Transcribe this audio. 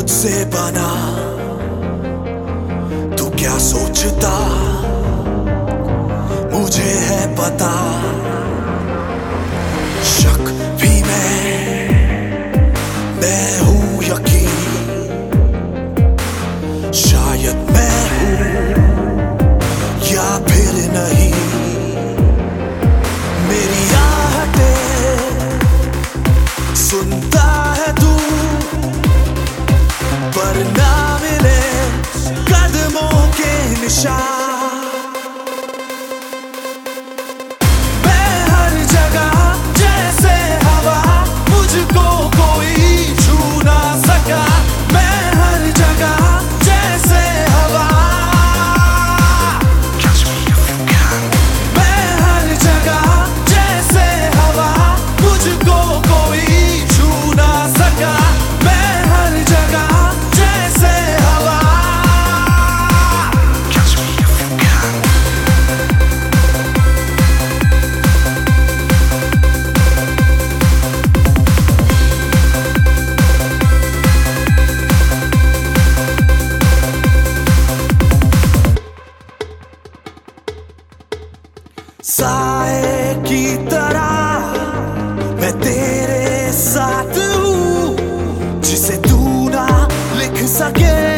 मुझसे बना, तू क्या सोचता मुझे है पता। शक भी मैं हूं यकीन, शायद मैं हूं या फिर नहीं। मेरी आहटें सुनता है तू, पर ना मिले कदमों के निशान। मैं हर जगह जैसे हवा, मुझको कोई छू ना सका। मैं हर जगह जैसे हवा, मैं हर जगह जैसे हवा, मुझको कोई छू ना सका। मैं हर जगह जैसे हवा। साए की तरह मैं तेरे साथ हूँ, जिसे तू ना लिख सके।